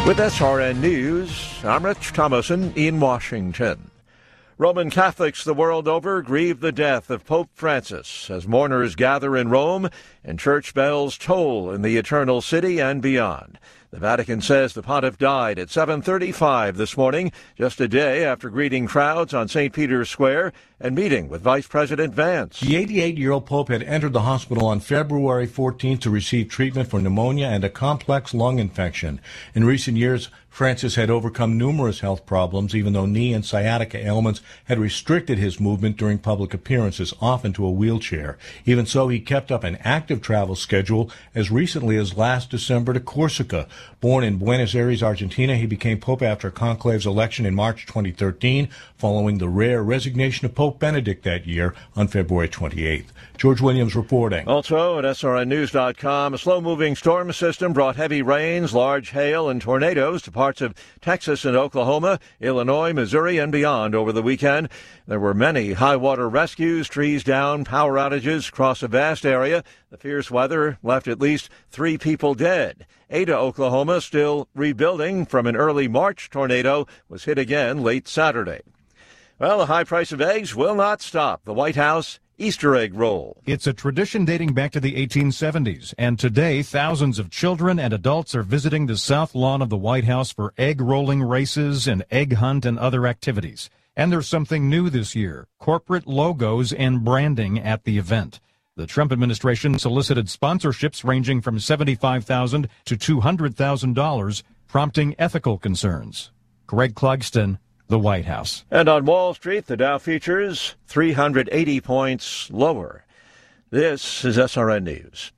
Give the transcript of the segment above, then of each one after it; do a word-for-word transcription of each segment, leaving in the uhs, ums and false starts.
With S R N News, I'm Rich Thomason in Washington. Roman Catholics the world over grieve the death of Pope Francis as mourners gather in Rome and church bells toll in the Eternal City and beyond. The Vatican says the pontiff died at seven thirty-five this morning, just a day after greeting crowds on Saint Peter's Square and meeting with Vice President Vance. The eighty-eight-year-old Pope had entered the hospital on February fourteenth to receive treatment for pneumonia and a complex lung infection. In recent years, Francis had overcome numerous health problems, even though knee and sciatica ailments had restricted his movement during public appearances, often to a wheelchair. Even so, he kept up an active travel schedule as recently as last December to Corsica. Born in Buenos Aires, Argentina, he became Pope after Conclave's election in March twenty thirteen, following the rare resignation of Pope Benedict that year on February twenty-eighth. George Williams reporting. Also at S R N news dot com, a slow-moving storm system brought heavy rains, large hail, and tornadoes to parts of Texas and Oklahoma, Illinois, Missouri, and beyond over the weekend. There were many high-water rescues, trees down, power outages across a vast area. The fierce weather left at least three people dead. Ada, Oklahoma, still rebuilding from an early March tornado, was hit again late Saturday. Well, the high price of eggs will not stop. The White House Easter egg roll. It's a tradition dating back to the eighteen seventies, and today thousands of children and adults are visiting the south lawn of the White House for egg rolling races and egg hunt and other activities. And there's something new this year, corporate logos and branding at the event. The Trump administration solicited sponsorships ranging from seventy-five thousand dollars to two hundred thousand dollars, prompting ethical concerns. Greg Clugston, the White House. And on Wall Street, the Dow futures three hundred eighty points lower. This is S R N News.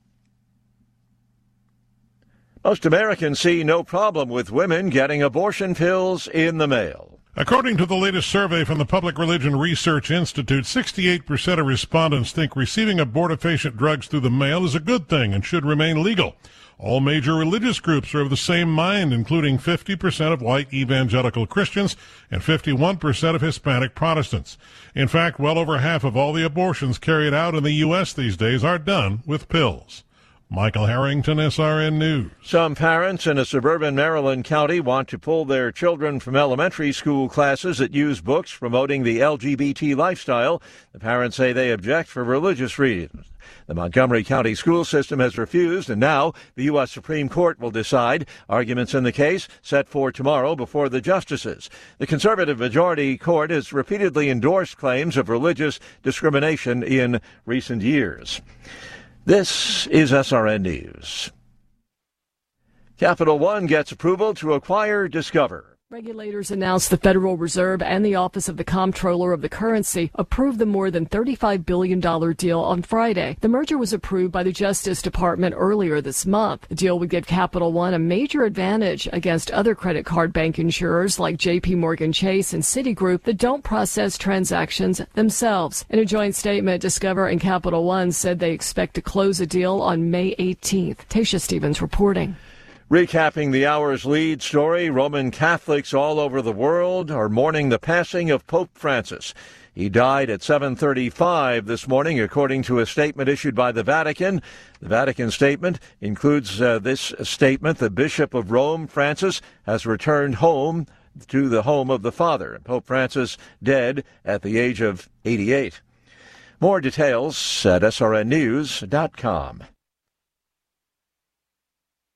Most Americans see no problem with women getting abortion pills in the mail. According to the latest survey from the Public Religion Research Institute, sixty-eight percent of respondents think receiving abortifacient drugs through the mail is a good thing and should remain legal. All major religious groups are of the same mind, including fifty percent of white evangelical Christians and fifty-one percent of Hispanic Protestants. In fact, well over half of all the abortions carried out in the U S these days are done with pills. Michael Harrington, S R N News. Some parents in a suburban Maryland county want to pull their children from elementary school classes that use books promoting the L G B T lifestyle. The parents say they object for religious reasons. The Montgomery County school system has refused, and now the U S Supreme Court will decide. Arguments in the case set for tomorrow before the justices. The conservative majority court has repeatedly endorsed claims of religious discrimination in recent years. This is S R N News. Capital One gets approval to acquire Discover. Regulators announced the Federal Reserve and the Office of the Comptroller of the Currency approved the more than thirty-five billion dollars deal on Friday. The merger was approved by the Justice Department earlier this month. The deal would give Capital One a major advantage against other credit card bank insurers like J P Morgan Chase and Citigroup that don't process transactions themselves. In a joint statement, Discover and Capital One said they expect to close a deal on May eighteenth. Tasha Stevens reporting. Recapping the hour's lead story, Roman Catholics all over the world are mourning the passing of Pope Francis. He died at seven thirty-five this morning, according to a statement issued by the Vatican. The Vatican statement includes uh, this statement: the Bishop of Rome, Francis, has returned home to the home of the Father. Pope Francis dead at the age of eighty-eight. More details at S R N news dot com.